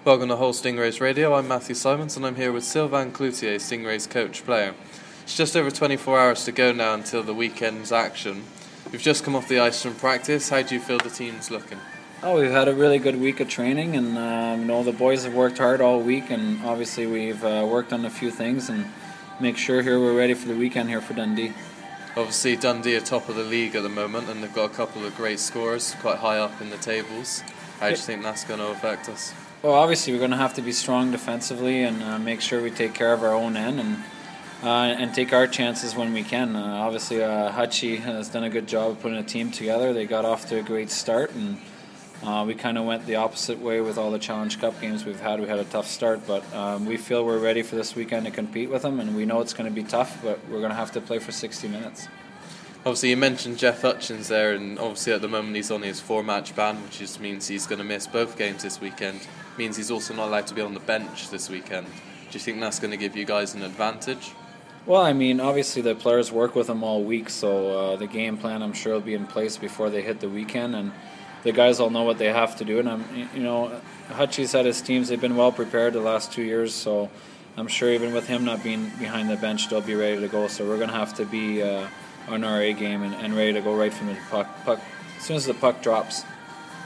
Welcome to Whole Stingrays Radio. I'm Matthew Simons and I'm here with Sylvain Cloutier, Stingrays coach player. It's just over 24 hours to go now until the weekend's action. We've just come off the ice from practice. How do you feel the team's looking? Oh, we've had a really good week of training, and the boys have worked hard all week, and obviously we've worked on a few things and make sure here we're ready for the weekend here for Dundee. Obviously Dundee are top of the league at the moment and they've got a couple of great scorers quite high up in the tables. How do you think that's going to affect us? Well, obviously we're going to have to be strong defensively and make sure we take care of our own end and take our chances when we can. Obviously, Hutchie has done a good job of putting a team together. They got off to a great start, and we kind of went the opposite way with all the Challenge Cup games we've had. We had a tough start, but we feel we're ready for this weekend to compete with them, and we know it's going to be tough, but we're going to have to play for 60 minutes. Obviously, you mentioned Jeff Hutchins there, and obviously at the moment he's on his 4-match ban, which just means he's going to miss both games this weekend. Means he's also not allowed to be on the bench this weekend. Do you think that's going to give you guys an advantage? Well, I mean, obviously the players work with him all week, so the game plan I'm sure will be in place before they hit the weekend, and the guys all know what they have to do. And Hutchie's had his teams; they've been well prepared the last 2 years, so I'm sure even with him not being behind the bench, they'll be ready to go. So we're going to have to be on our A game and ready to go right from the puck as soon as the puck drops.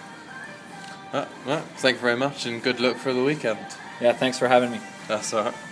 Thank you very much, and good luck for the weekend. Yeah, thanks for having me. That's all right.